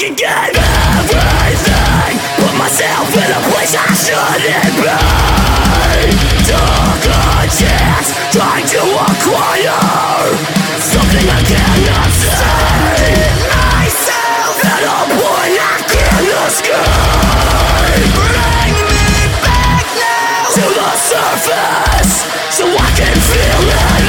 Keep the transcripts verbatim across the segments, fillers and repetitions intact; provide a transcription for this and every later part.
can get everything, put myself in a place I shouldn't be. Took a chance, trying to acquire something I cannot see. Myself at a point I cannot escape. Bring me back now to the surface, so I can feel at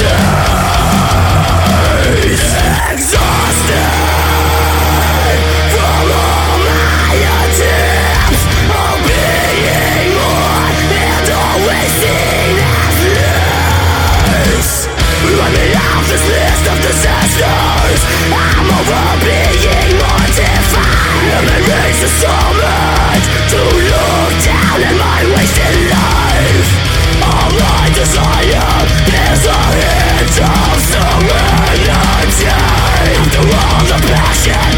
ease. Exhausted from all my attempts of being more and always seen as less. Let me out this list of disasters. I'm over being mortified. And it raises so much to look down at my wasted life. All I desire is a hint of serenity. After all the passion